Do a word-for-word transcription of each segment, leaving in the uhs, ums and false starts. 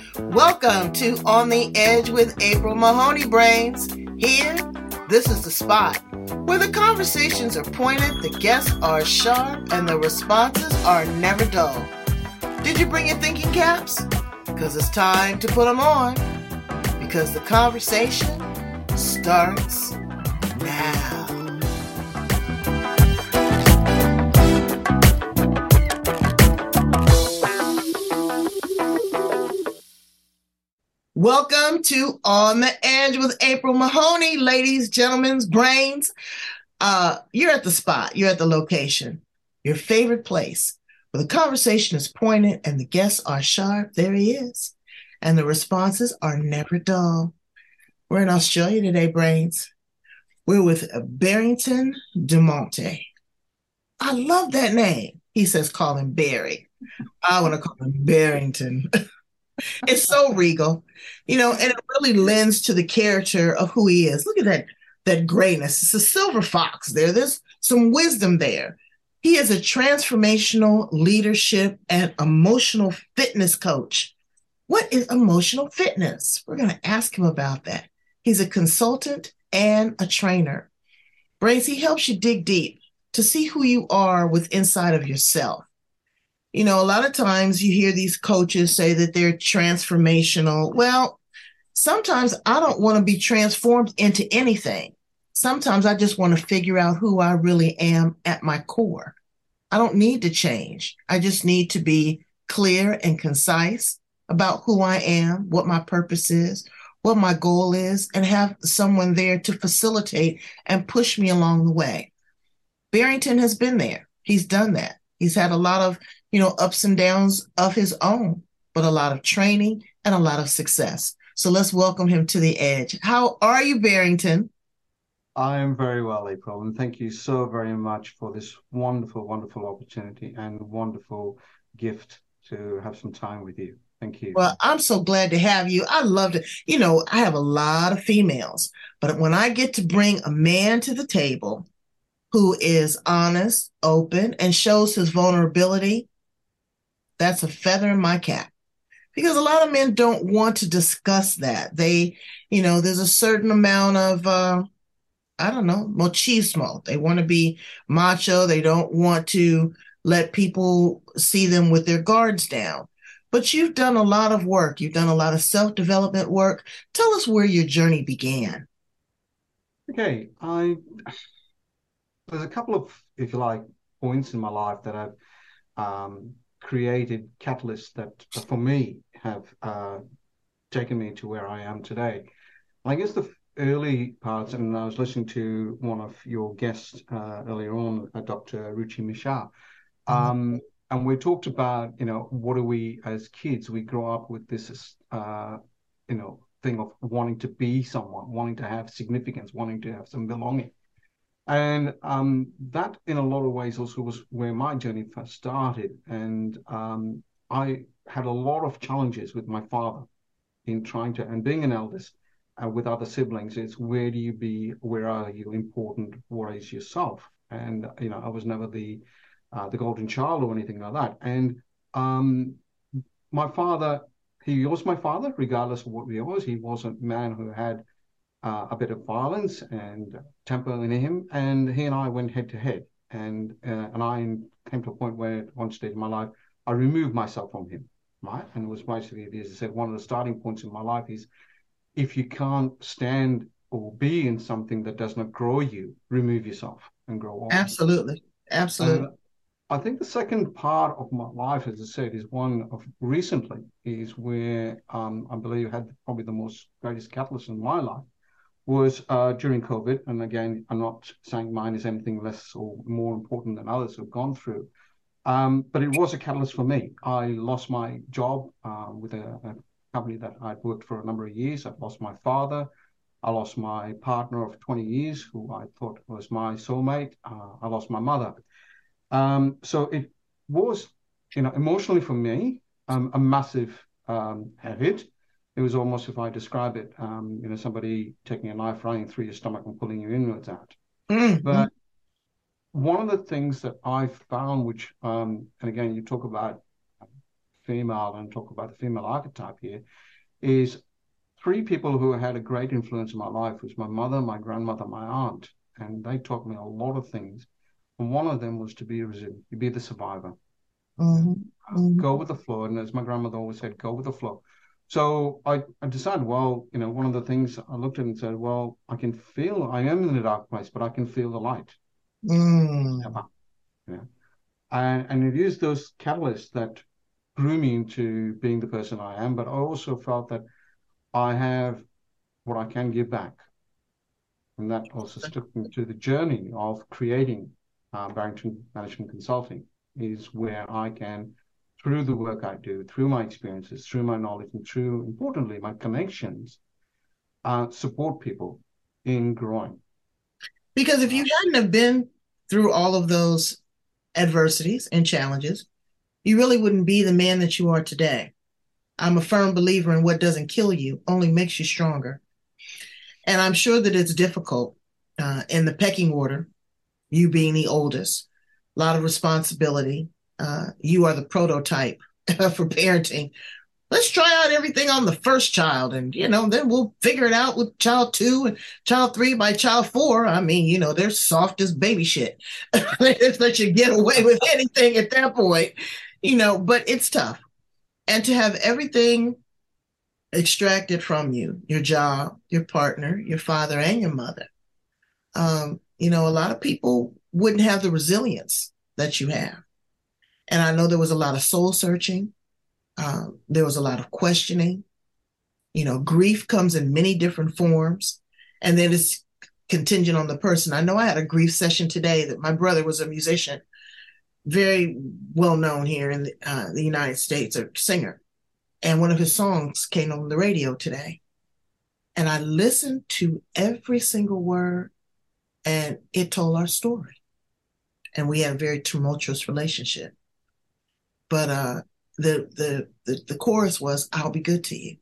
Welcome to On the Edge with April Mahoney Brains. Here, this is the spot where the conversations are pointed, the guests are sharp, and the responses are never dull. Did you bring your thinking caps? Because it's time to put them on. Because the conversation starts now. Welcome to On the Edge with April Mahoney, ladies, gentlemen, brains. Uh, you're at the spot. You're at the location. Your favorite place where the conversation is pointed and the guests are sharp. There he is. And the responses are never dull. We're in Australia today, brains. We're with Barrington Dumonte. I love that name. He says call him Barry. I want to call him Barrington. It's so regal, you know, and it really lends to the character of who he is. Look at that, that grayness. It's a silver fox there. There's some wisdom there. He is a transformational leadership and emotional fitness coach. What is emotional fitness? We're going to ask him about that. He's a consultant and a trainer. Brains, he helps you dig deep to see who you are with inside of yourself. You know, a lot of times you hear these coaches say that they're transformational. Well, sometimes I don't want to be transformed into anything. Sometimes I just want to figure out who I really am at my core. I don't need to change. I just need to be clear and concise about who I am, what my purpose is, what my goal is, and have someone there to facilitate and push me along the way. Barrington has been there. He's done that. He's had a lot of, you know, ups and downs of his own, but a lot of training and a lot of success. So let's welcome him to the edge. How are you, Barrington? I am very well, April, and thank you so very much for this wonderful, wonderful opportunity and wonderful gift to have some time with you. Thank you. Well, I'm so glad to have you. I love it. You know, I have a lot of females, but when I get to bring a man to the table who is honest, open, and shows his vulnerability, that's a feather in my cap. Because a lot of men don't want to discuss that. They, you know, there's a certain amount of, uh, I don't know, machismo. They want to be macho. They don't want to let people see them with their guards down. But you've done a lot of work. You've done a lot of self-development work. Tell us where your journey began. Okay, I there's a couple of, if you like, points in my life that I've um, created catalysts that, for me, have uh, taken me to where I am today. I guess the early parts, and I was listening to one of your guests uh, earlier on, uh, Doctor Ruchi Mishra, um, mm-hmm. and we talked about, you know, what do we, as kids, we grow up with this, uh, you know, thing of wanting to be someone, wanting to have significance, wanting to have some belonging. And um, that, in a lot of ways, also was where my journey first started. And um, I had a lot of challenges with my father in trying to, and being an eldest uh, with other siblings, it's where do you be, where are you important, what is yourself? And, you know, I was never the uh, the golden child or anything like that. And um, my father, he was my father, regardless of what he was. He was a man who had Uh, a bit of violence and temper in him, and he and I went head to head, and uh, and I came to a point where at one stage in my life I removed myself from him, right? And it was basically, as I said, one of the starting points in my life is if you can't stand or be in something that does not grow you, remove yourself and grow on. Absolutely, absolutely. And I think the second part of my life, as I said, is one of recently is where um, I believe had probably the most greatest catalyst in my life. Was uh, during COVID, and again, I'm not saying mine is anything less or more important than others who've gone through, um, but it was a catalyst for me. I lost my job uh, with a, a company that I'd worked for a number of years. I lost my father. I lost my partner of twenty years, who I thought was my soulmate. Uh, I lost my mother. Um, so it was, you know, emotionally for me, um, a massive um, hit. It was almost, if I describe it, um, you know, somebody taking a knife running through your stomach and pulling your inwards out. Mm-hmm. But one of the things that I found, which, um, and again, you talk about female and talk about the female archetype here, is three people who had a great influence in my life was my mother, my grandmother, my aunt, and they taught me a lot of things. And one of them was to be resilient, be the survivor. Mm-hmm. Uh, Mm-hmm. Go with the flow. And as my grandmother always said, go with the flow. So I, I decided, well, you know, one of the things I looked at and said, well, I can feel, I am in a dark place, but I can feel the light. Mm. Never, you know. And, and it is those catalysts that grew me into being the person I am. But I also felt that I have what I can give back. And that also took me to the journey of creating uh, Barrington Management Consulting, is where I can, through the work I do, through my experiences, through my knowledge, and through, importantly, my connections, uh, support people in growing. Because if you hadn't have been through all of those adversities and challenges, you really wouldn't be the man that you are today. I'm a firm believer in what doesn't kill you only makes you stronger. And I'm sure that it's difficult uh, in the pecking order, you being the oldest, a lot of responsibility. Uh, you are the prototype for parenting. Let's try out everything on the first child, and you know, then we'll figure it out with child two and child three. By child four, I mean, you know, they're soft as baby shit. They just let you get away with anything at that point, you know. But it's tough, and to have everything extracted from you, your job, your partner, your father, and your mother. Um, you know, a lot of people wouldn't have the resilience that you have, and I know there was a lot of soul searching. Um, there was a lot of questioning. You know, grief comes in many different forms, and then it's contingent on the person. I know I had a grief session today that my brother was a musician, very well known here in the, uh, the United States, a singer. And one of his songs came on the radio today. And I listened to every single word, and it told our story. And we had a very tumultuous relationship. But uh, the, the the the chorus was, "I'll be good to you."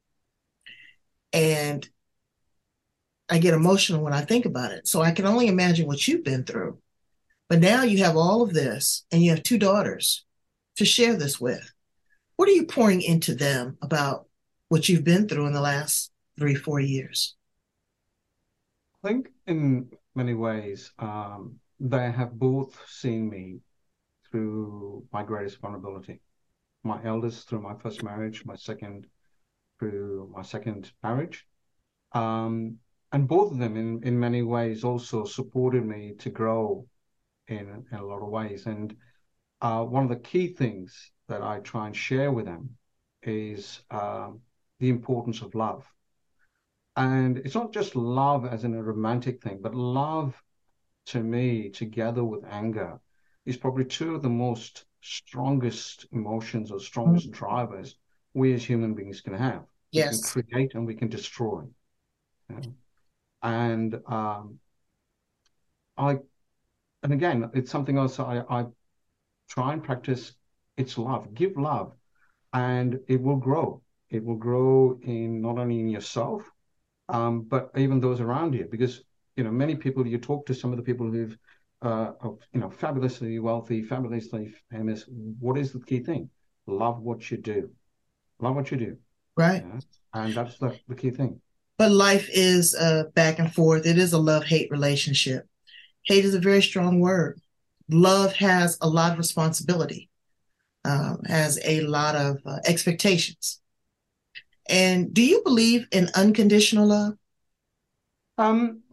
And I get emotional when I think about it. So I can only imagine what you've been through. But now you have all of this, and you have two daughters to share this with. What are you pouring into them about what you've been through in the last three, four years? I think in many ways, um, they have both seen me through my greatest vulnerability. My eldest through my first marriage, my second through my second marriage. Um, and both of them in, in many ways also supported me to grow in, in a lot of ways. And uh, one of the key things that I try and share with them is um, the importance of love. And it's not just love as in a romantic thing, but love to me, together with anger, is probably two of the most strongest emotions or strongest Mm. drivers we as human beings can have. We can Yes. create and we can destroy. You know? And um, I, and again, it's something else I, I try and practice. It's love. Give love, and it will grow. It will grow in not only in yourself, um, but even those around you. Because you know, many people, you talk to some of the people who've, uh, of, you know, fabulously wealthy, fabulously famous. What is the key thing? Love what you do. Love what you do. Right. Yeah? And that's the, the key thing. But life is uh, back and forth. It is a love-hate relationship. Hate is a very strong word. Love has a lot of responsibility, um, has a lot of uh, expectations. And do you believe in unconditional love? Um,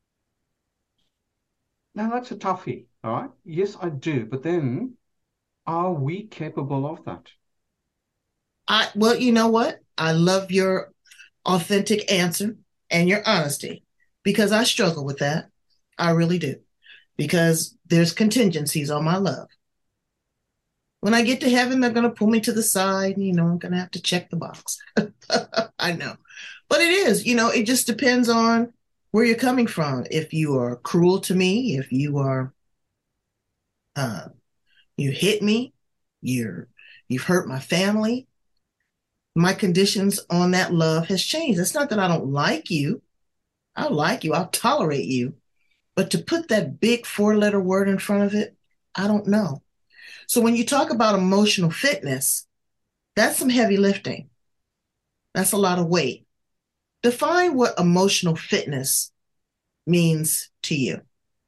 now that's a toughie, all right? Yes, I do. But then, are we capable of that? I well, you know what? I love your authentic answer and your honesty, because I struggle with that. I really do. Because there's contingencies on my love. When I get to heaven, they're going to pull me to the side, and, you know, I'm going to have to check the box. I know. But it is, you know, it just depends on where you're coming from. If you are cruel to me, if you are, uh, you hit me, you're, you've hurt my family, my conditions on that love has changed. It's not that I don't like you. I like you. I'll tolerate you. But to put that big four letter word in front of it, I don't know. So when you talk about emotional fitness, That's some heavy lifting. That's a lot of weight. Define what emotional fitness means to you.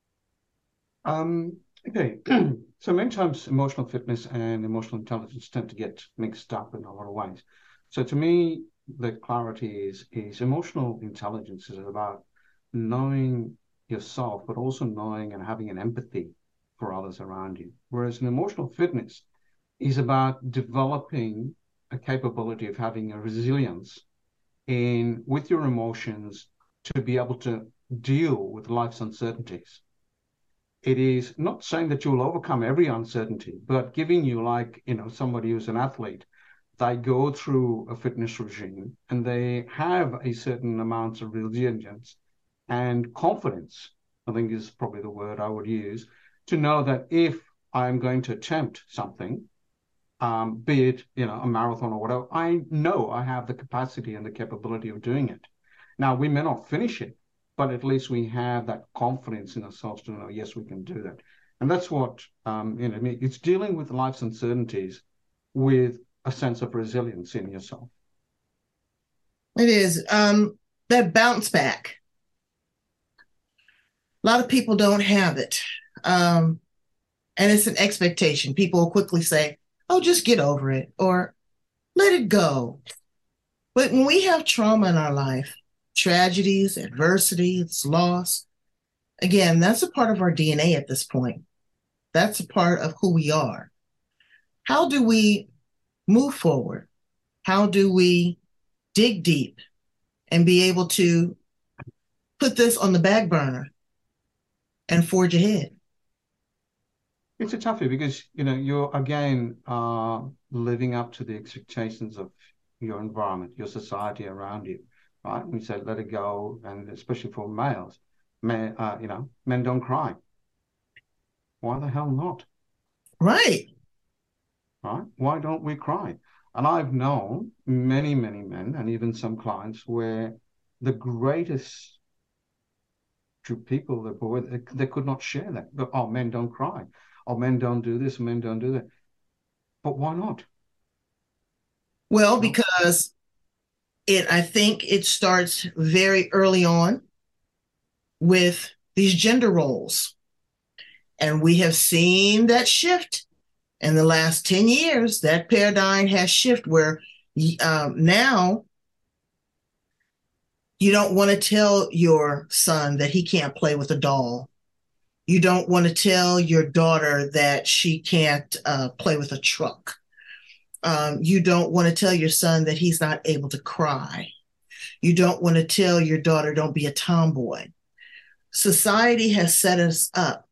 Um, okay. So many times emotional fitness and emotional intelligence tend to get mixed up in a lot of ways. So to me, the clarity is is emotional intelligence is about knowing yourself, but also knowing and having an empathy for others around you. Whereas an emotional fitness is about developing a capability of having a resilience in with your emotions to be able to deal with life's uncertainties. It is not saying that you'll overcome every uncertainty, but giving you, like, you know, somebody who's an athlete, they go through a fitness regime and they have a certain amount of resilience and confidence, I think is probably the word I would use, to know that if I'm going to attempt something, um, be it, you know, a marathon or whatever, I know I have the capacity and the capability of doing it. Now, we may not finish it, but at least we have that confidence in ourselves to know, yes, we can do that. And that's what, um, you know, I mean, it's dealing with life's uncertainties with a sense of resilience in yourself. It is. Um, that bounce back. A lot of people don't have it. Um, and it's an expectation. People will quickly say, oh, just get over it or let it go. But when we have trauma in our life, tragedies, adversities, loss, again, that's a part of our D N A at this point. That's a part of who we are. How do we move forward? How do we dig deep and be able to put this on the back burner and forge ahead? It's a toughie because, you know, you're again uh, living up to the expectations of your environment, your society around you, right? We say let it go, and especially for males, men, uh, you know, men don't cry. Why the hell not? Right. Right? Why don't we cry? And I've known many, many men, and even some clients, where the greatest to people that were they, they could not share that. But oh, men don't cry. Oh, men don't do this. Men don't do that. But why not? Well, No. because it, I think it starts very early on with these gender roles. And we have seen that shift in the last ten years. That paradigm has shifted where um, now you don't want to tell your son that he can't play with a doll. You don't want to tell your daughter that she can't uh, play with a truck. Um, you don't want to tell your son that he's not able to cry. You don't want to tell your daughter, don't be a tomboy. Society has set us up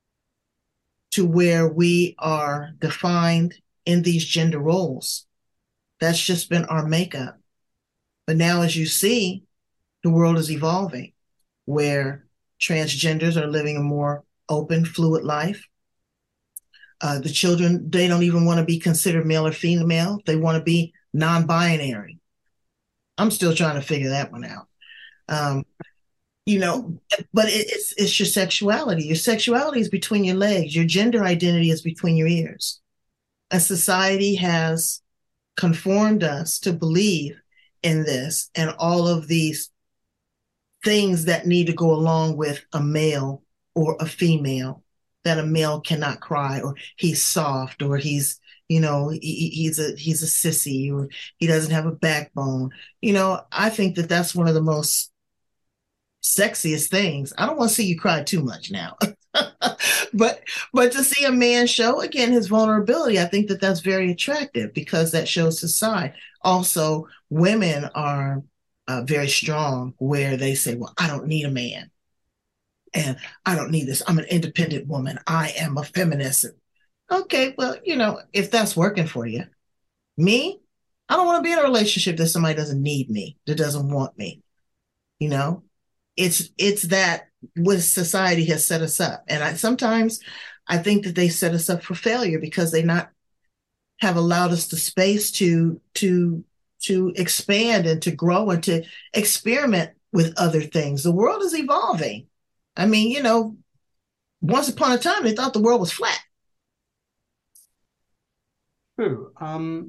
to where we are defined in these gender roles. That's just been our makeup. But now, as you see, the world is evolving where transgenders are living a more open, fluid life. Uh, the children, they don't even want to be considered male or female. They want to be non-binary. I'm still trying to figure that one out. Um, you know, but it, it's it's your sexuality. Your sexuality is between your legs. Your gender identity is between your ears. And society has conformed us to believe in this and all of these things that need to go along with a male or a female, that a male cannot cry or he's soft or he's, you know, he, he's a he's a sissy or he doesn't have a backbone. You know, I think that that's one of the most sexiest things. I don't want to see you cry too much now. but but to see a man show again his vulnerability, I think that that's very attractive because that shows his side. Also, women are uh, very strong where they say, well, I don't need a man and I don't need this. I'm an independent woman. I am a feminist. Okay, well, you know, if that's working for you. Me, I don't want to be in a relationship that somebody doesn't need me, that doesn't want me. You know, it's it's that what society has set us up. And I sometimes I think that they set us up for failure because they not have allowed us the space to to to expand and to grow and to experiment with other things. The world is evolving. I mean, you know, once upon a time they thought the world was flat. True. Um,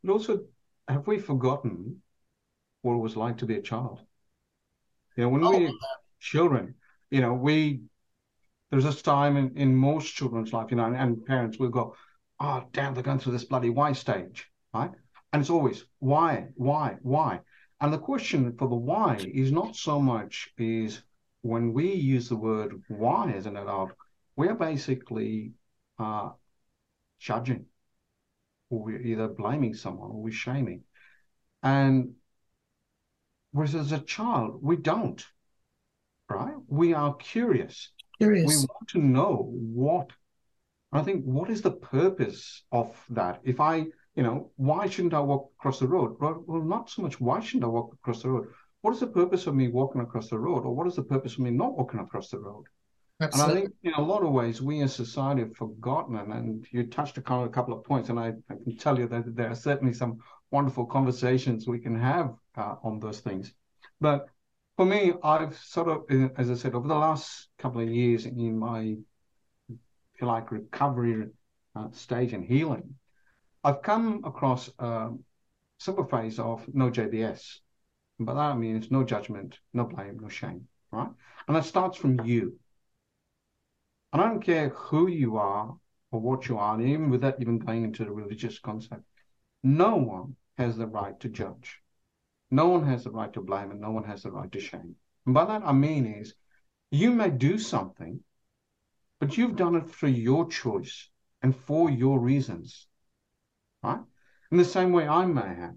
but also, have we forgotten what it was like to be a child? You know, when Oh, we children, you know, we there's this time in, in most children's life, you know, and, and parents will go, oh, damn, they're going through this bloody why stage, right? And it's always why, why, why. And the question for the why is not so much is when we use the word why as an adult, we're basically uh, judging, or we're either blaming someone or we're shaming. And whereas as a child, we don't, right? We are curious. We curious. want to know what, I think, what is the purpose of that? If I, you know, why shouldn't I walk across the road? Well, well, not so much why shouldn't I walk across the road? What is the purpose of me walking across the road? Or what is the purpose of me not walking across the road? And I Absolutely. think in a lot of ways, we as society have forgotten, and, and you touched upon a couple of points, and I, I can tell you that there are certainly some wonderful conversations we can have uh, on those things. But for me, I've sort of, as I said, over the last couple of years in my, if you like, recovery uh, stage and healing, I've come across a simple phase of no J B S. And by that I mean it's no judgment, no blame, no shame, right? And that starts from you. And I don't care who you are or what you are, and even without even going into the religious concept, no one has the right to judge. No one has the right to blame, and no one has the right to shame. And by that I mean is you may do something, but you've done it through your choice and for your reasons, right? In the same way I may have.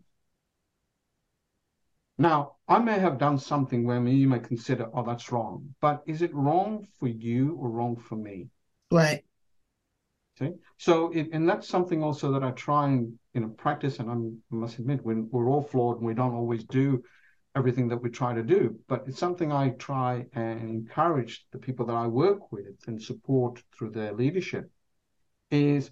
Now, I may have done something where you may consider, oh, that's wrong. But is it wrong for you or wrong for me? Right. See? So, it, and that's something also that I try and, you know, practice. And I'm, I must admit, we're, we're all flawed and we don't always do everything that we try to do. But it's something I try and encourage the people that I work with and support through their leadership is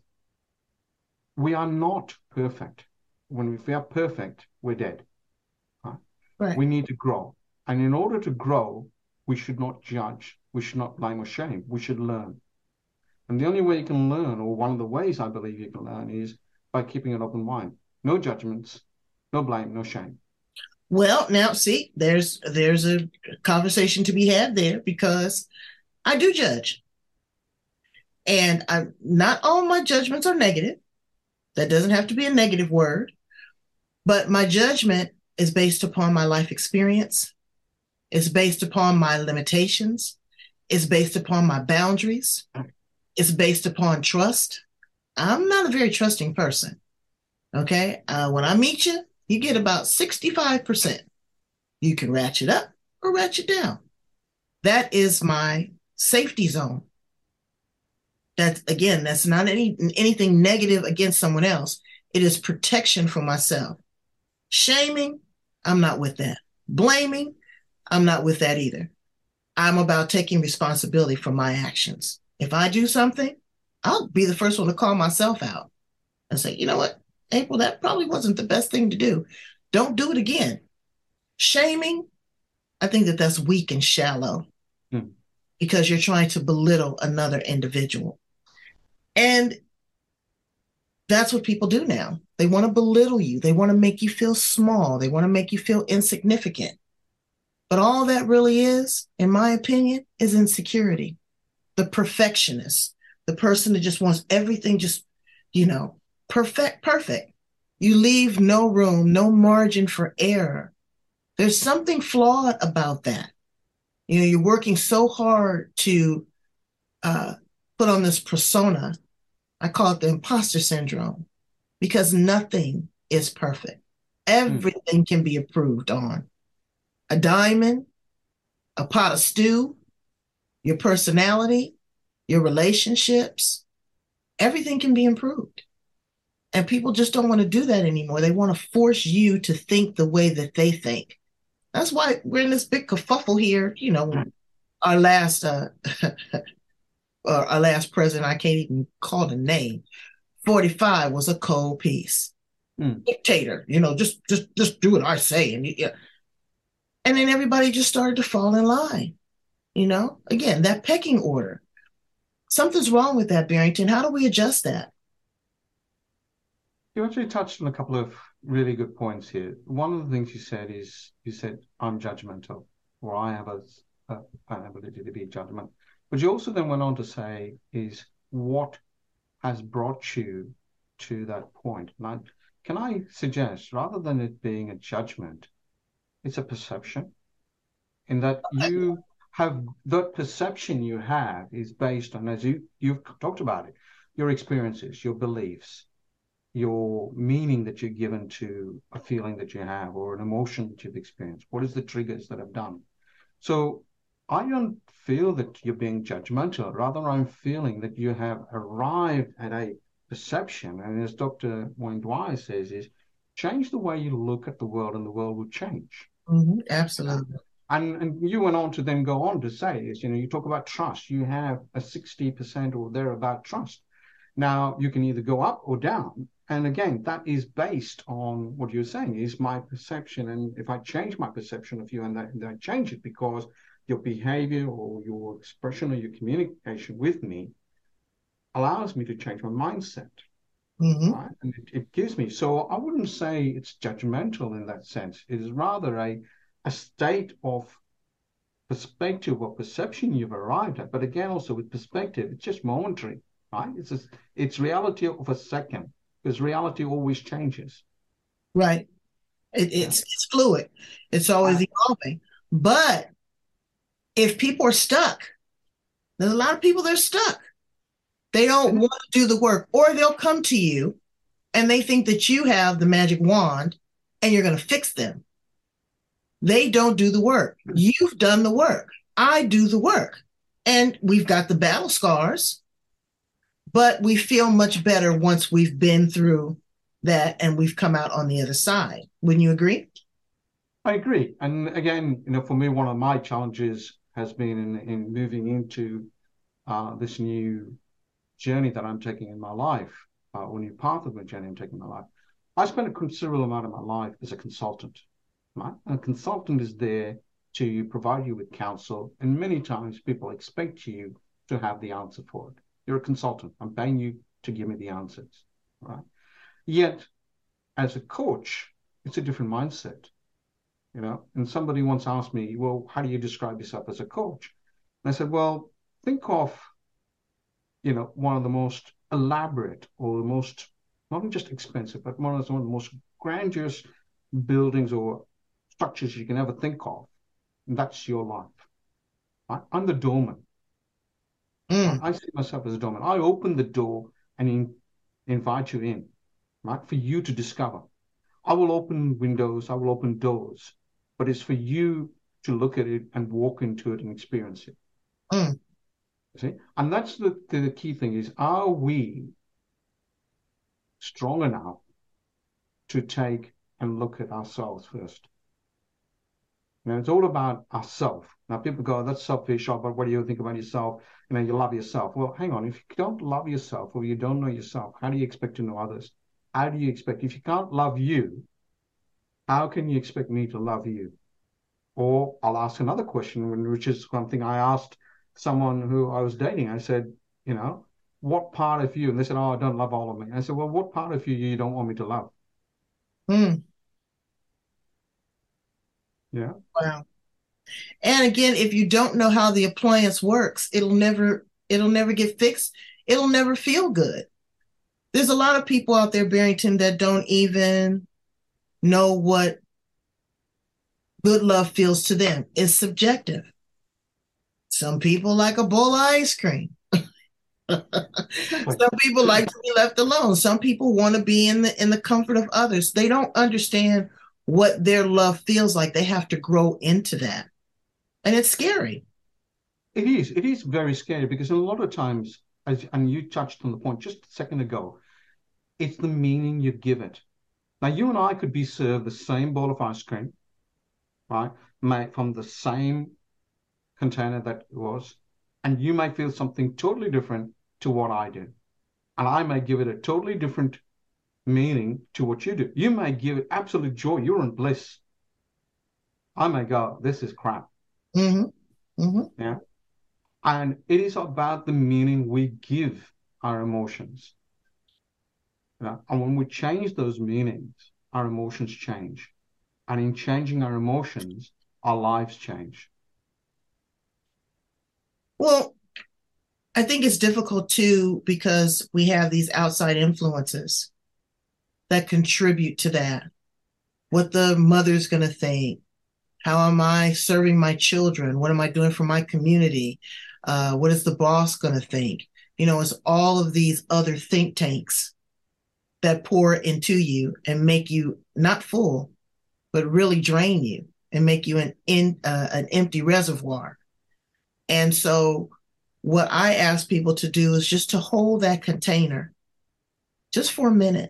we are not perfect. When we are perfect, we're dead. Right. We need to grow. And in order to grow, we should not judge. We should not blame or shame. We should learn. And the only way you can learn, or one of the ways I believe you can learn, is by keeping an open mind. No judgments, no blame, no shame. Well, now see, there's there's a conversation to be had there because I do judge. And I not all my judgments are negative. That doesn't have to be a negative word, but my judgment is based upon my life experience. It's based upon my limitations. It's based upon my boundaries. It's based upon trust. I'm not a very trusting person. Okay. Uh, when I meet you, you get about sixty-five percent. You can ratchet up or ratchet down. That is my safety zone. That again, that's not any anything negative against someone else. It is protection for myself. Shaming, I'm not with that. Blaming, I'm not with that either. I'm about taking responsibility for my actions. If I do something, I'll be the first one to call myself out and say, you know what, April, that probably wasn't the best thing to do. Don't do it again. Shaming, I think that that's weak and shallow hmm. because you're trying to belittle another individual. And that's what people do now. They want to belittle you. They want to make you feel small. They want to make you feel insignificant. But all that really is, in my opinion, is insecurity. The perfectionist, the person that just wants everything just, you know, perfect, perfect. You leave no room, no margin for error. There's something flawed about that. You know, you're working so hard to uh, put on this persona. I call it the imposter syndrome because nothing is perfect. Everything mm. can be improved on. A diamond, a pot of stew, your personality, your relationships, everything can be improved. And people just don't want to do that anymore. They want to force you to think the way that they think. That's why we're in this big kerfuffle here. You know, our last uh, our last president, I can't even call the name, forty-five was a cold piece. Mm. Dictator, you know, just just just do what I say. And yeah. And then everybody just started to fall in line. You know, again, that pecking order. Something's wrong with that, Barrington. How do we adjust that? You actually touched on a couple of really good points here. One of the things you said is you said I'm judgmental, or I have a, a, an ability to be judgmental. But you also then went on to say is what has brought you to that point. And I, can I suggest, rather than it being a judgment, it's a perception, in that you have that perception you have is based on, as you you've talked about it, your experiences, your beliefs, your meaning that you're given to a feeling that you have or an emotion that you've experienced. What is the triggers that have done? So I don't feel that you're being judgmental. Rather, I'm feeling that you have arrived at a perception. And as Doctor Wayne Dwyer says, is change the way you look at the world and the world will change. Mm-hmm. Absolutely. Uh, and, and you went on to then go on to say is, you know, you talk about trust. You have a sixty percent or thereabout trust. Now, you can either go up or down. And again, that is based on what you're saying is my perception. And if I change my perception of you and I, and I change it because your behavior or your expression or your communication with me allows me to change my mindset. Mm-hmm. Right? And it, it gives me, so I wouldn't say it's judgmental in that sense. It is rather a, a state of perspective or perception you've arrived at. But again, also with perspective, it's just momentary, right? It's a, it's reality of a second, because reality always changes. Right. It, it's, yeah. It's fluid. It's always I, evolving. But if people are stuck, there's a lot of people that are stuck. They don't want to do the work, or they'll come to you and they think that you have the magic wand and you're going to fix them. They don't do the work. You've done the work. I do the work. And we've got the battle scars, but we feel much better once we've been through that and we've come out on the other side. Wouldn't you agree? I agree. And again, you know, for me, one of my challenges has been in, in moving into uh, this new journey that I'm taking in my life, uh, or new path of my journey I'm taking in my life. I spent a considerable amount of my life as a consultant. Right? And a consultant is there to provide you with counsel, and many times people expect you to have the answer for it. You're a consultant. I'm paying you to give me the answers. Right? Yet, as a coach, it's a different mindset. You know, and somebody once asked me, well, how do you describe yourself as a coach? And I said, well, think of, you know, one of the most elaborate or the most, not just expensive, but one of the most grandiose buildings or structures you can ever think of. And that's your life. Right? I'm the doorman. Mm. I see myself as a doorman. I open the door and in, invite you in, right, for you to discover. I will open windows, I will open doors, but it's for you to look at it and walk into it and experience it. Mm. See? And that's the, the, the key thing is, are we strong enough to take and look at ourselves first? You know, it's all about ourselves. Now, people go, that's selfish, oh, but what do you think about yourself? You know, you love yourself. Well, hang on. If you don't love yourself or you don't know yourself, how do you expect to know others? How do you expect, if you can't love you, how can you expect me to love you? Or I'll ask another question, which is one thing I asked someone who I was dating. I said, you know, what part of you? And they said, oh, I don't love all of me. I said, well, what part of you you don't want me to love? Mm. Yeah. Wow. And again, if you don't know how the appliance works, it'll never, it'll never get fixed. It'll never feel good. There's a lot of people out there, Barrington, that don't even know what good love feels to them. It's subjective. Some people like a bowl of ice cream. Some people like to be left alone. Some people want to be in the in the comfort of others. They don't understand what their love feels like. They have to grow into that. And it's scary. It is. It is very scary because a lot of times, as and you touched on the point just a second ago, it's the meaning you give it. Now, you and I could be served the same bowl of ice cream, right, made from the same container that it was, and you may feel something totally different to what I do. And I may give it a totally different meaning to what you do. You may give it absolute joy. You're in bliss. I may go, this is crap. Mm-hmm. Mm-hmm. Yeah. And it is about the meaning we give our emotions. You know? And when we change those meanings, our emotions change. And in changing our emotions, our lives change. Well, I think it's difficult too because we have these outside influences that contribute to that. What the mother's going to think. How am I serving my children? What am I doing for my community? Uh, what is the boss going to think? You know, it's all of these other think tanks that pour into you and make you not full, but really drain you and make you an in uh, an empty reservoir. And so, what I ask people to do is just to hold that container just for a minute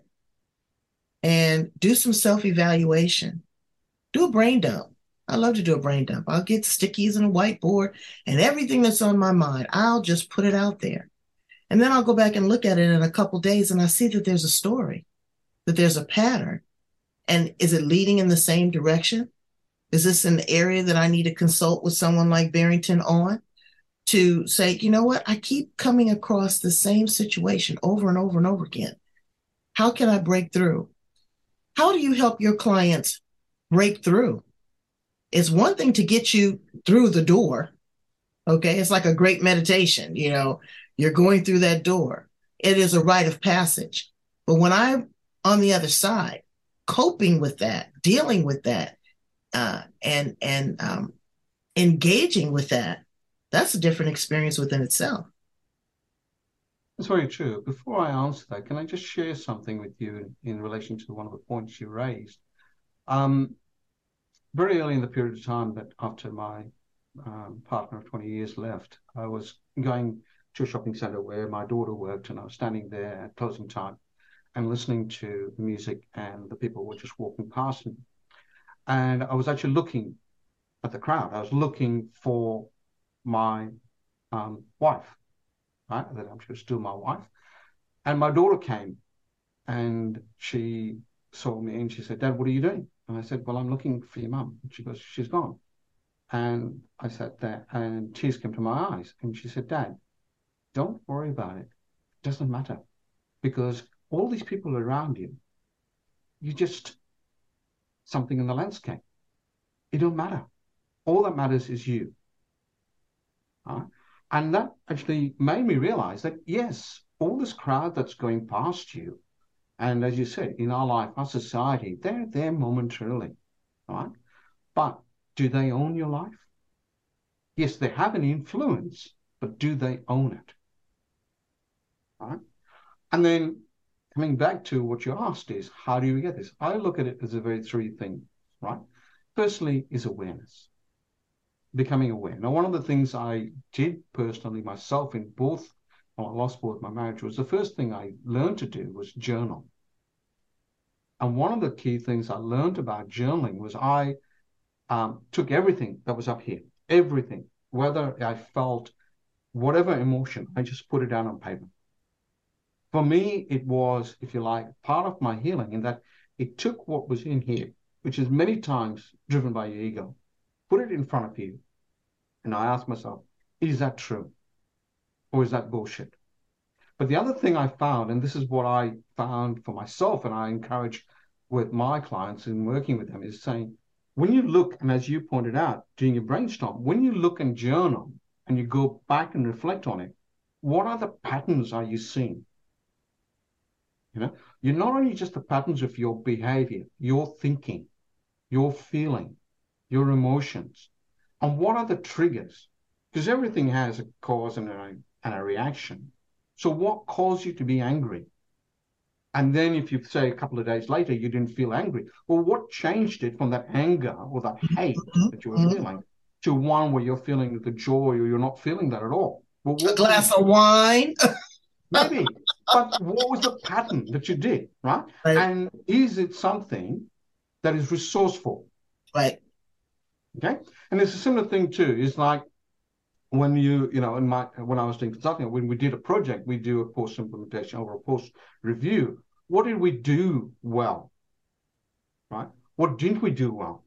and do some self evaluation. Do a brain dump. I love to do a brain dump. I'll get stickies and a whiteboard and everything that's on my mind. I'll just put it out there. And then I'll go back and look at it in a couple days and I see that there's a story, that there's a pattern. And is it leading in the same direction? Is this an area that I need to consult with someone like Barrington on to say, you know what? I keep coming across the same situation over and over and over again. How can I break through? How do you help your clients break through? It's one thing to get you through the door. Okay. It's like a great meditation. You know, you're going through that door. It is a rite of passage. But when I'm on the other side, coping with that, dealing with that, uh, and, and, um, engaging with that, that's a different experience within itself. That's very true. Before I answer that, can I just share something with you in, in relation to one of the points you raised? Um, very early in the period of time that after my um, partner of twenty years left, I was going to a shopping center where my daughter worked, and I was standing there at closing time and listening to the music, and the people were just walking past me. And I was actually looking at the crowd. I was looking for my um, wife, right? That I'm sure still my wife. And my daughter came and she saw me and she said, "Dad, what are you doing?" And I said, "Well, I'm looking for your mum." And she goes, "She's gone." And I sat there and tears came to my eyes. And she said, "Dad, don't worry about it. It doesn't matter. Because all these people around you, you're just something in the landscape. It don't matter. All that matters is you." Right? And that actually made me realize that, yes, all this crowd that's going past you, and as you said, in our life, our society, they're there momentarily, right? But do they own your life? Yes, they have an influence, but do they own it? Right? And then coming back to what you asked is, how do you get this? I look at it as a very three things, right? Firstly is awareness. Becoming aware. Now, one of the things I did personally myself in both, well, I lost both my marriage, was the first thing I learned to do was journal. And one of the key things I learned about journaling was I um, took everything that was up here, everything, whether I felt whatever emotion, I just put it down on paper. For me, it was, if you like, part of my healing in that it took what was in here, which is many times driven by your ego, put it in front of you. And I asked myself, is that true? Or is that bullshit? But the other thing I found, and this is what I found for myself, and I encourage with my clients in working with them, is saying, when you look, and as you pointed out, doing your brainstorm, when you look and journal and you go back and reflect on it, what other patterns are you seeing? You know, you're not only just the patterns of your behavior, your thinking, your feeling, your emotions, and what are the triggers? Because everything has a cause and a, and a reaction. So what caused you to be angry? And then if you say a couple of days later, you didn't feel angry, well, what changed it from that anger or that hate that you were Mm-hmm. feeling to one where you're feeling the joy or you're not feeling that at all? Well, A what glass was of wine. maybe, but what was the pattern that you did, right? Right. And is it something that is resourceful? Right. Okay. And it's a similar thing too. It's like when you, you know, in my, when I was doing consulting, when we did a project, we do a post implementation or a post review. What did we do well? Right? What didn't we do well?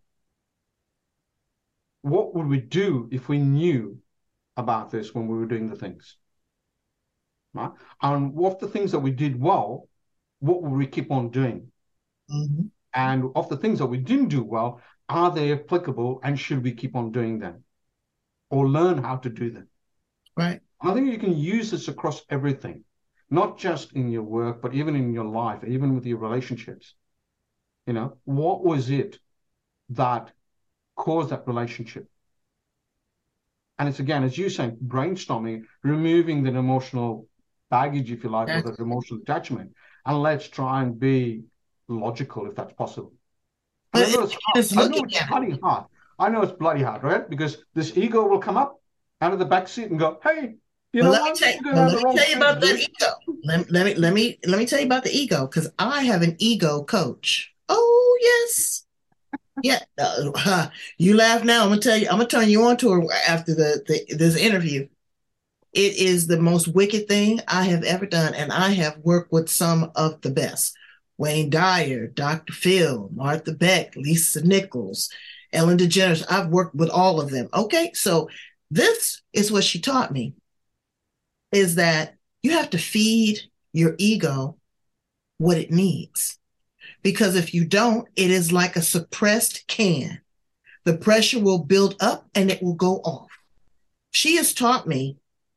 What would we do if we knew about this when we were doing the things? Right? And what the things that we did well, what will we keep on doing? Mm-hmm. And of the things that we didn't do well, are they applicable and should we keep on doing them or learn how to do them? Right. I think you can use this across everything, not just in your work, but even in your life, even with your relationships. You know, what was it that caused that relationship? And it's again, as you say, brainstorming, removing that emotional baggage, if you like, or That's, that emotional attachment, and let's try and be logical if that's possible. And but I it, know it's hard. it's I know looking it's at it. bloody hard. I know it's bloody hard, right? Because this ego will come up out of the back seat and go, "Hey, you But know let me what? tell you, You're going but down let the me wrong tell you street, about that dude." ego. Let, let me let me let me tell you about the ego because I have an ego coach. Oh yes, yeah. Uh, huh. You laugh now. I'm gonna tell you. I'm gonna turn you on to her after the, the this interview. It is the most wicked thing I have ever done, and I have worked with some of the best. Wayne Dyer, Doctor Phil, Martha Beck, Lisa Nichols, Ellen DeGeneres. I've worked with all of them. Okay, so this is what she taught me is that you have to feed your ego what it needs. Because if you don't, it is like a suppressed can. The pressure will build up and it will go off. She has taught me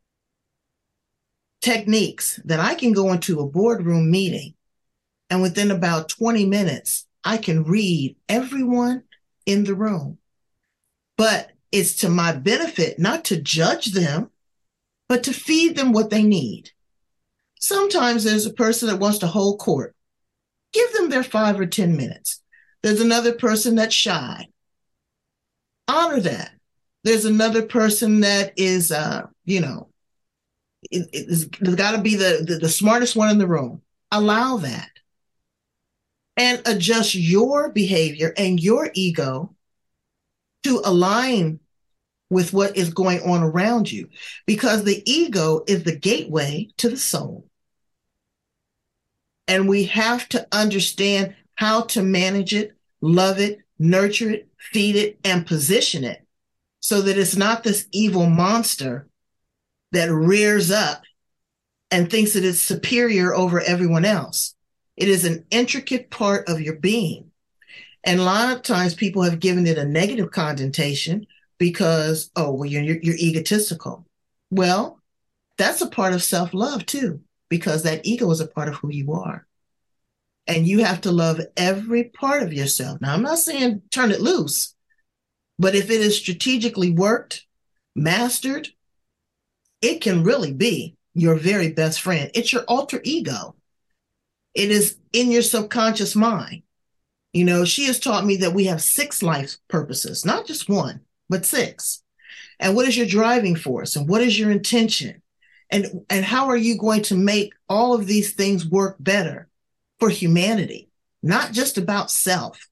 techniques that I can go into a boardroom meeting and within about twenty minutes, I can read everyone in the room. But it's to my benefit not to judge them, but to feed them what they need. Sometimes there's a person that wants to hold court. Give them their five or ten minutes. There's another person that's shy. Honor that. There's another person that is, uh, you know, it, it's, it's got to be the, the, the smartest one in the room. Allow that. And adjust your behavior and your ego to align with what is going on around you. Because the ego is the gateway to the soul. And we have to understand how to manage it, love it, nurture it, feed it, and position it so that it's not this evil monster that rears up and thinks that it's superior over everyone else. It is an intricate part of your being. And a lot of times people have given it a negative connotation because, oh, well, you're, you're egotistical. Well, that's a part of self-love too, because that ego is a part of who you are. And you have to love every part of yourself. Now, I'm not saying turn it loose, but if it is strategically worked, mastered, it can really be your very best friend. It's your alter ego. It is in your subconscious mind. You know, she has taught me that we have six life purposes, not just one, but six. And what is your driving force? And what is your intention? And, and how are you going to make all of these things work better for humanity? Not just about self.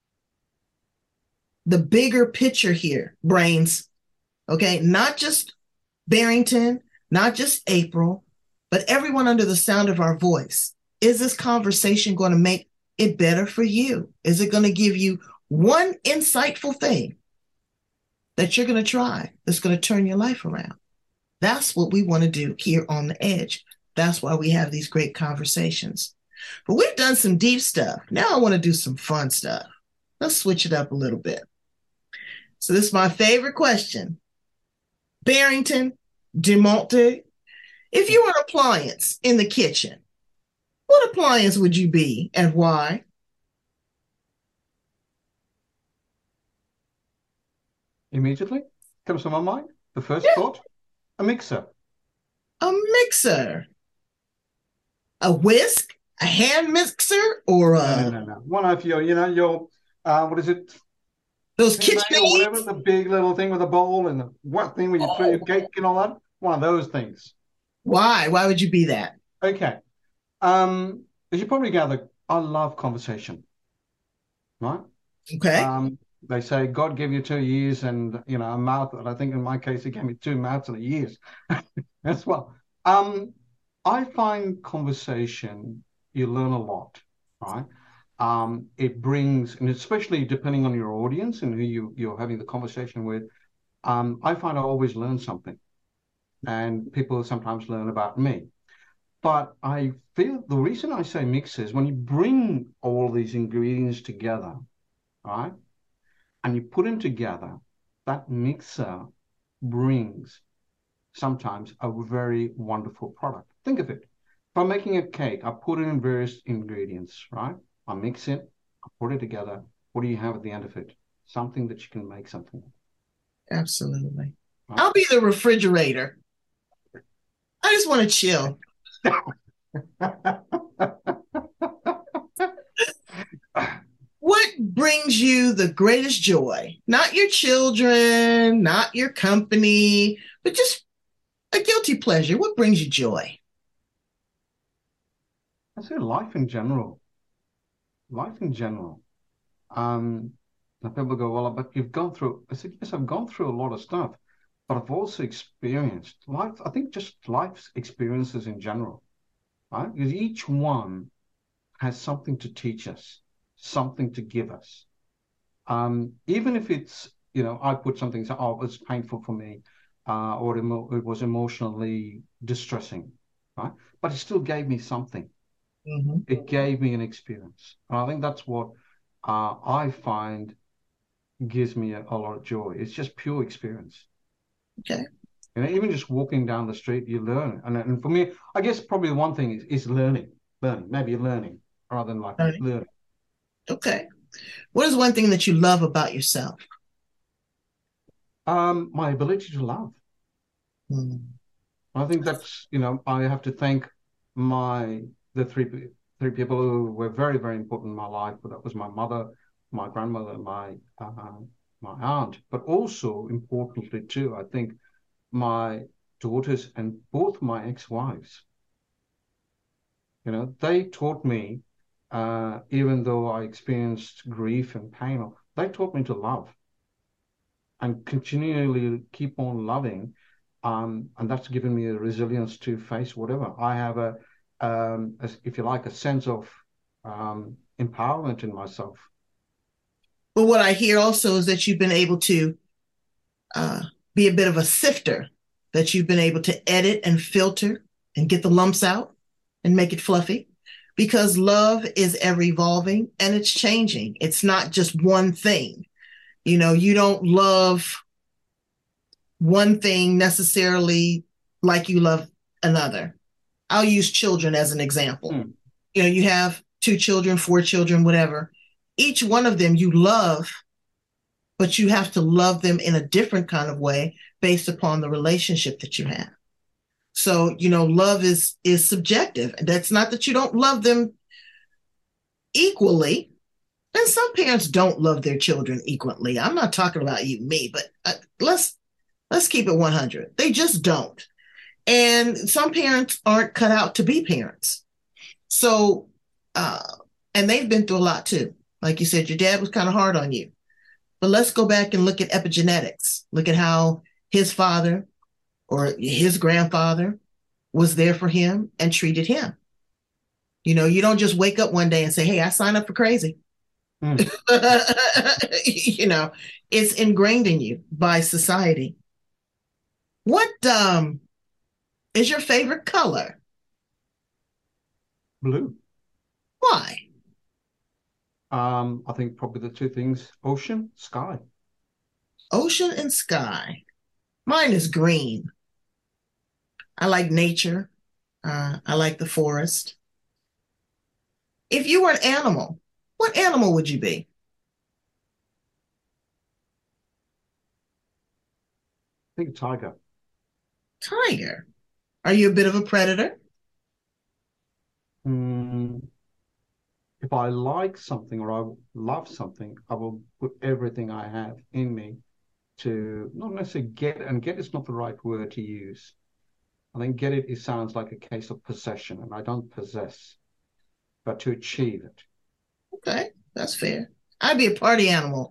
The bigger picture here, brains, okay? Not just Barrington, not just April, but everyone under the sound of our voice. Is this conversation going to make it better for you? Is it going to give you one insightful thing that you're going to try that's going to turn your life around? That's what we want to do here on The Edge. That's why we have these great conversations. But we've done some deep stuff. Now I want to do some fun stuff. Let's switch it up a little bit. So this is my favorite question. Barrington, DeMonte, if you were an appliance in the kitchen, what appliance would you be and why? Immediately comes to my mind, the first Yeah. thought, a mixer. A mixer. A whisk? A hand mixer? Or a... No, no, no, no. One of your, you know, your, uh, what is it? Those Pinball kitchen or whatever, aids? the big little thing with a bowl and the what thing where you put your Oh. cake and all that. One of those things. Why? Why would you be that? Okay. Um, as you probably gather, I love conversation, right? Okay. Um, they say God gave you two ears and you know a mouth, and I think in my case, He gave me two mouths and a ears as well. Um, I find conversation you learn a lot, right? Um, it brings, and especially depending on your audience and who you you're having the conversation with, um, I find I always learn something, and people sometimes learn about me. But I feel the reason I say mix is when you bring all these ingredients together, right, and you put them together, that mixer brings sometimes a very wonderful product. Think of it. If I'm making a cake, I put in various ingredients, right? I mix it, I put it together. What do you have at the end of it? Something that you can make something. Absolutely. Right? I'll be the refrigerator. I just want to chill. What brings you the greatest joy? Not your children, not your company, but just a guilty pleasure. What brings you joy? I say life in general. Life in general. Um, and people go, well, but you've gone through. I said, yes, I've gone through a lot of stuff, but I've also experienced life. I think just life's experiences in general, right? Because each one has something to teach us, something to give us. Um, even if it's, you know, I put something, so, oh, it was painful for me, uh, or emo- it was emotionally distressing, right? But it still gave me something. Mm-hmm. It gave me an experience. And I think that's what uh, I find gives me a, a lot of joy. It's just pure experience. Okay. You know, even just walking down the street, you learn. And, and for me, I guess probably one thing is, is learning, learning, maybe learning rather than like Right. learning. Okay. What is one thing that you love about yourself? Um, my ability to love. Mm. I think that's, you know, I have to thank my the three three people who were very, very important in my life. But that was my mother, my grandmother, my uh, my aunt, but also importantly too, I think my daughters and both my ex-wives. You know, they taught me, uh, even though I experienced grief and pain, they taught me to love and continually keep on loving. Um, and that's given me a resilience to face whatever. I have a, um, a if you like, a sense of um, empowerment in myself. But what I hear also is that you've been able to uh, be a bit of a sifter, that you've been able to edit and filter and get the lumps out and make it fluffy, because love is ever evolving and it's changing. It's not just one thing. You know, you don't love one thing necessarily like you love another. I'll use children as an example. Hmm. You know, you have two children, four children, whatever. Each one of them you love, but you have to love them in a different kind of way based upon the relationship that you have. So, you know, love is is subjective. And that's not that you don't love them equally. And some parents don't love their children equally. I'm not talking about you, me, but uh, let's let's keep it one hundred. They just don't. And some parents aren't cut out to be parents. So, uh, and they've been through a lot too. Like you said, your dad was kind of hard on you. But let's go back and look at epigenetics. Look at how his father or his grandfather was there for him and treated him. You know, you don't just wake up one day and say, hey, I signed up for crazy. Mm. You know, it's ingrained in you by society. What um, is your favorite color? Blue. Why? Um, I think probably the two things, ocean, sky. Ocean and sky. Mine is green. I like nature. Uh, I like the forest. If you were an animal, what animal would you be? I think tiger. Tiger. Are you a bit of a predator? Mm, if I like something or I love something, I will put everything I have in me to not necessarily get, and get is not the right word to use. I think get it, it sounds like a case of possession, and I don't possess, but to achieve it. Okay, that's fair. I'd be a party animal.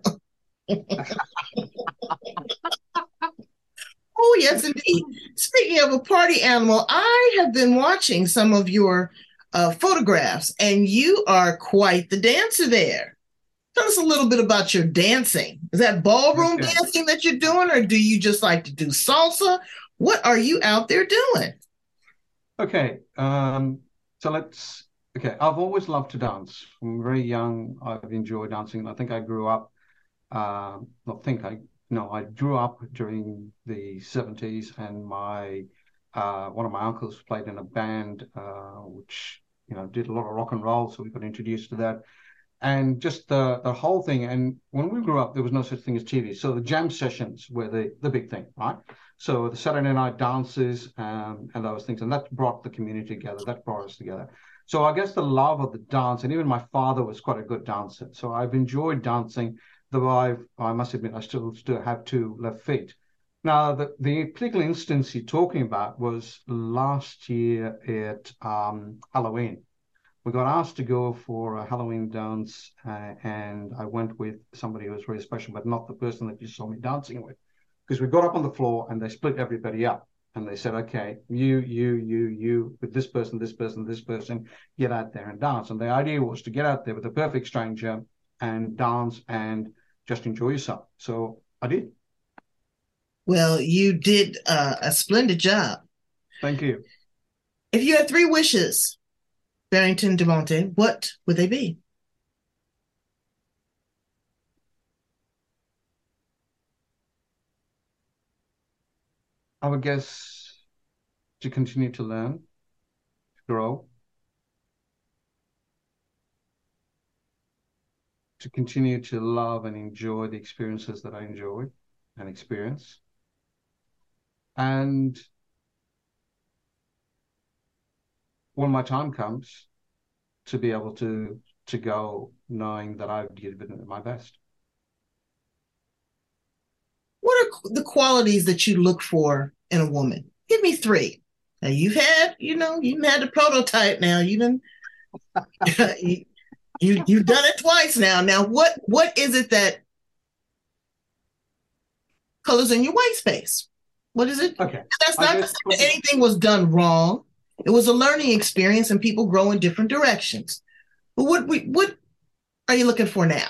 Oh, yes, indeed. Speaking of a party animal, I have been watching some of your uh, photographs, and you are quite the dancer there. Tell us a little bit about your dancing. Is that ballroom okay. dancing that you're doing, or do you just like to do salsa? What are you out there doing? Okay. Um, so let's. Okay. I've always loved to dance. From very young, I've enjoyed dancing. I think I grew up. Uh, not think I. No, I grew up during the seventies, and my uh, one of my uncles played in a band, uh, which you know did a lot of rock and roll. So we got introduced to that, and just the the whole thing. And when we grew up, there was no such thing as T V, so the jam sessions were the the big thing, right? So the Saturday night dances, um, and those things, and that brought the community together. That brought us together. So I guess the love of the dance, and even my father was quite a good dancer. So I've enjoyed dancing, though I've I must admit I still still have two left feet. Now, the, the particular instance you're talking about was last year at um, Halloween. We got asked to go for a Halloween dance, uh, and I went with somebody who was very special, but not the person that you saw me dancing with. Because we got up on the floor and they split everybody up. And they said, okay, you, you, you, you, with this person, this person, this person, get out there and dance. And the idea was to get out there with a perfect stranger and dance and just enjoy yourself. So I did. Well, you did uh, a splendid job. Thank you. If you had three wishes, Barrington DeMonte, what would they be? I would guess to continue to learn, to grow, to continue to love and enjoy the experiences that I enjoy and experience. And when my time comes, to be able to to go knowing that I've given it my best. What are the qualities that you look for in a woman? Give me three. Now you've had, you know, you've had the prototype now. You've been you, you you've done it twice now. Now what what is it that colors in your white space? What is it? Okay. That's I not to guess say that anything was done wrong. It was a learning experience and people grow in different directions. But what we what are you looking for now?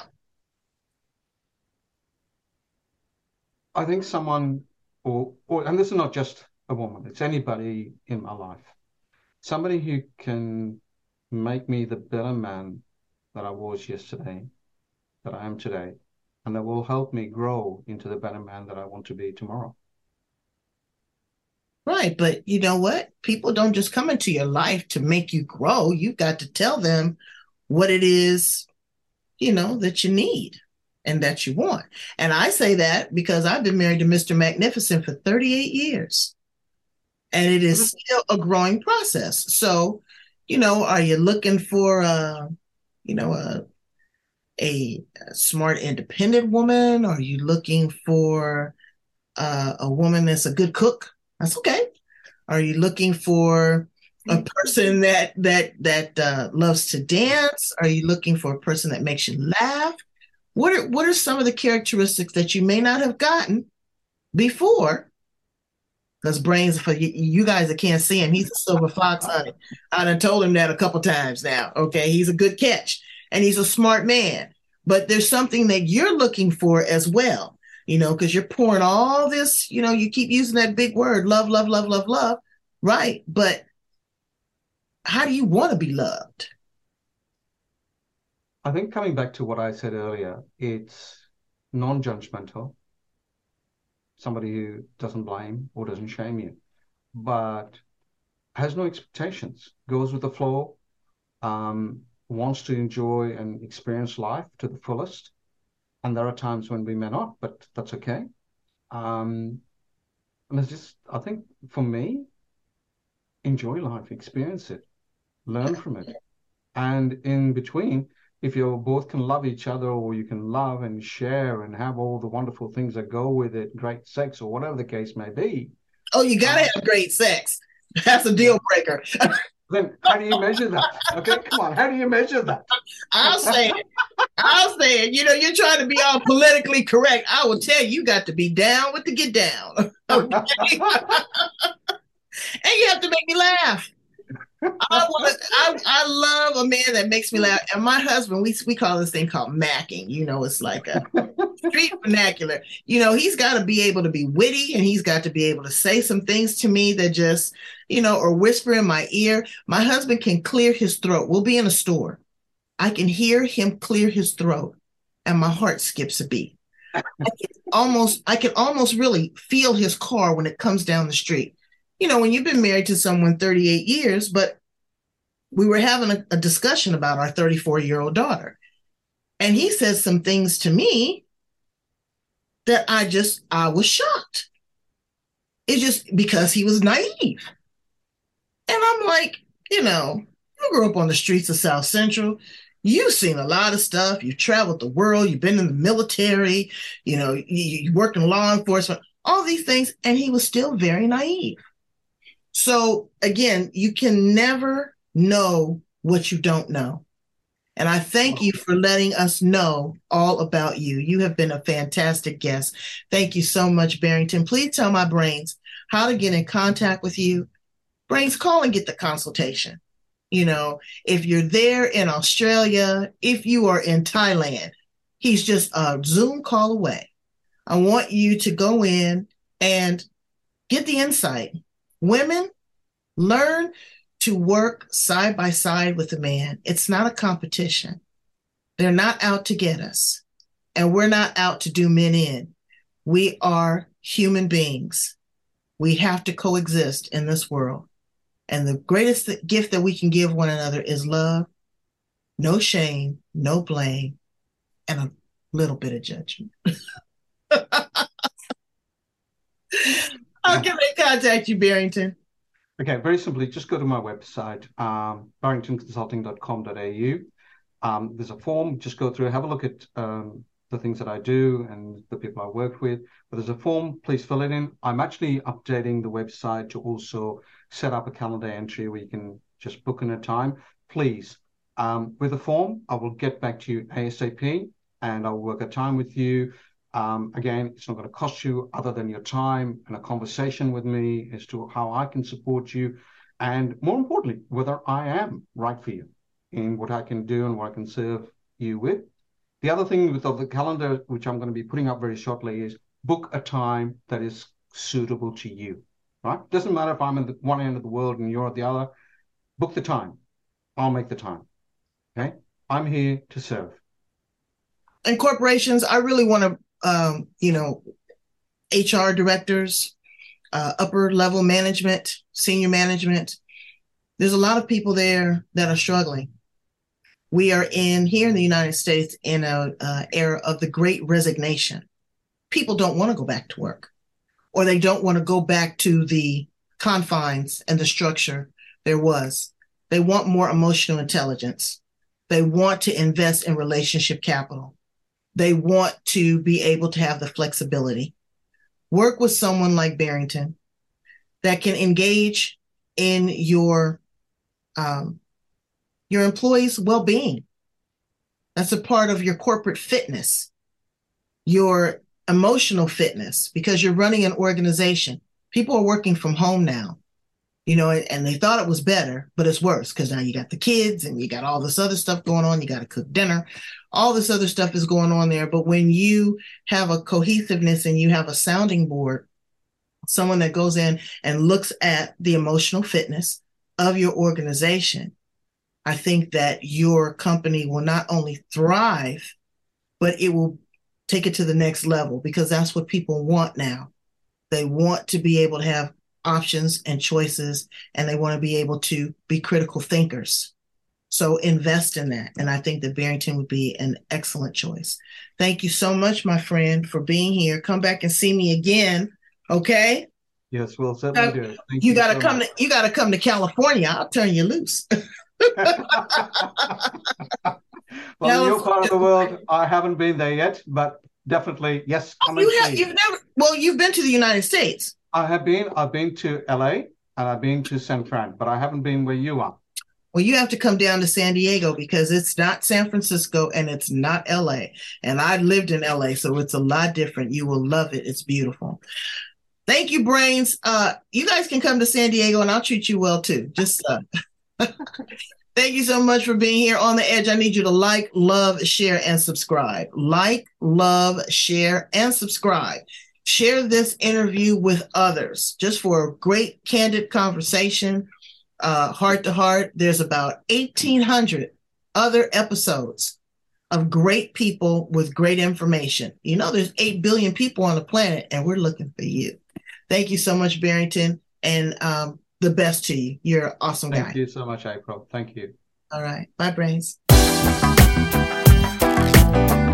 I think someone or or and this is not just a woman, it's anybody in my life. Somebody who can make me the better man that I was yesterday, that I am today, and that will help me grow into the better man that I want to be tomorrow. Right, but you know what? People don't just come into your life to make you grow. You've got to tell them what it is, you know, that you need and that you want. And I say that because I've been married to Mister Magnificent for thirty-eight years and it is still a growing process. So, you know, are you looking for a, you know, a, a smart, independent woman? Are you looking for uh, a woman that's a good cook? That's okay. Are you looking for a person that that that uh, loves to dance? Are you looking for a person that makes you laugh? What are what are some of the characteristics that you may not have gotten before? Because Brains, for you, you guys that can't see him, he's a silver fox, honey. I done told him that a couple times now. Okay, he's a good catch, and he's a smart man. But there's something that you're looking for as well, you know, because you're pouring all this, you know, you keep using that big word, love, love, love, love, love, right? But how do you want to be loved? I think coming back to what I said earlier, it's non-judgmental, somebody who doesn't blame or doesn't shame you, but has no expectations, goes with the flow, um, wants to enjoy and experience life to the fullest. And there are times when we may not, but that's okay. Um, and it's just, I think for me, enjoy life, experience it, learn from it. And in between, if you both can love each other or you can love and share and have all the wonderful things that go with it, great sex or whatever the case may be. Oh, you got to um, have great sex. That's a deal breaker. Then how do you measure that? Okay, come on. How do you measure that? I'll say it. I'll say it. You know, you're trying to be all politically correct. I will tell you, you got to be down with the get down. Okay? And you have to make me laugh. I want I, I love a man that makes me laugh. And my husband, we we call this thing called macking. You know, it's like a street vernacular. You know, he's got to be able to be witty and he's got to be able to say some things to me that just, you know, or whisper in my ear. My husband can clear his throat. We'll be in a store. I can hear him clear his throat and my heart skips a beat. I can almost, I can almost really feel his car when it comes down the street. You know, when you've been married to someone thirty-eight years, but we were having a, a discussion about our thirty-four year old daughter. And he said some things to me that I just, I was shocked. It's just because he was naive. And I'm like, you know, you grew up on the streets of South Central. You've seen a lot of stuff. You've traveled the world. You've been in the military. You know, you, you worked in law enforcement, all these things. And he was still very naive. So again, you can never know what you don't know. And I thank you for letting us know all about you. You have been a fantastic guest. Thank you so much, Barrington. Please tell my brains how to get in contact with you. Brains, call and get the consultation. You know, if you're there in Australia, if you are in Thailand, he's just a Zoom call away. I want you to go in and get the insight. Women, learn to work side by side with a man. It's not a competition. They're not out to get us. And we're not out to do men in. We are human beings. We have to coexist in this world. And the greatest gift that we can give one another is love, no shame, no blame, and a little bit of judgment. How can they contact you, Barrington? Okay, very simply, just go to my website, um, barrington consulting dot com dot a u. Um, there's a form, just go through, have a look at um, the things that I do and the people I work with. But there's a form, please fill it in. I'm actually updating the website to also set up a calendar entry where you can just book in a time. Please, um, with the form, I will get back to you ASAP and I'll work a time with you. Um, again, it's not going to cost you other than your time and a conversation with me as to how I can support you. And more importantly, whether I am right for you in what I can do and what I can serve you with. The other thing with the calendar, which I'm going to be putting up very shortly, is book a time that is suitable to you, right? Doesn't matter if I'm at the one end of the world and you're at the other. Book the time. I'll make the time. Okay? I'm here to serve. And corporations, I really want to Um, you know, H R directors, uh, upper level management, senior management. There's a lot of people there that are struggling. We are in here in the United States in a uh, era of the great resignation. People don't want to go back to work, or they don't want to go back to the confines and the structure there was. They want more emotional intelligence. They want to invest in relationship capital. They want to be able to have the flexibility. Work with someone like Barrington that can engage in your um, your employees' well-being. That's a part of your corporate fitness, your emotional fitness, because you're running an organization. People are working from home now, you know, and they thought it was better, but it's worse because now you got the kids and you got all this other stuff going on. You got to cook dinner. All this other stuff is going on there. But when you have a cohesiveness and you have a sounding board, someone that goes in and looks at the emotional fitness of your organization, I think that your company will not only thrive, but it will take it to the next level, because that's what people want now. They want to be able to have options and choices, and they want to be able to be critical thinkers. So invest in that. And I think that Barrington would be an excellent choice. Thank you so much, my friend, for being here. Come back and see me again. Okay? Yes, we'll certainly do. Thank you, you gotta so come much. to you gotta come to California. I'll turn you loose. Well, in your part of the world, I haven't been there yet, but definitely, yes. Come oh, you and have, you've never, well, you've been to the United States. I have been. I've been to L A and I've been to San Fran, but I haven't been where you are. Well, you have to come down to San Diego, because it's not San Francisco and it's not L A. And I lived in L A, so it's a lot different. You will love it. It's beautiful. Thank you, Brains. Uh, you guys can come to San Diego and I'll treat you well too. Just uh, Thank you so much for being here on The Edge. I need you to like, love, share, and subscribe. Like, love, share, and subscribe. Share this interview with others just for a great, candid conversation, uh, heart to heart. There's about eighteen hundred other episodes of great people with great information. You know, there's eight billion people on the planet, and we're looking for you. Thank you so much, Barrington, and um, the best to you. You're an awesome guy. Thank you so much, April. Thank you. All right. Bye, Brains.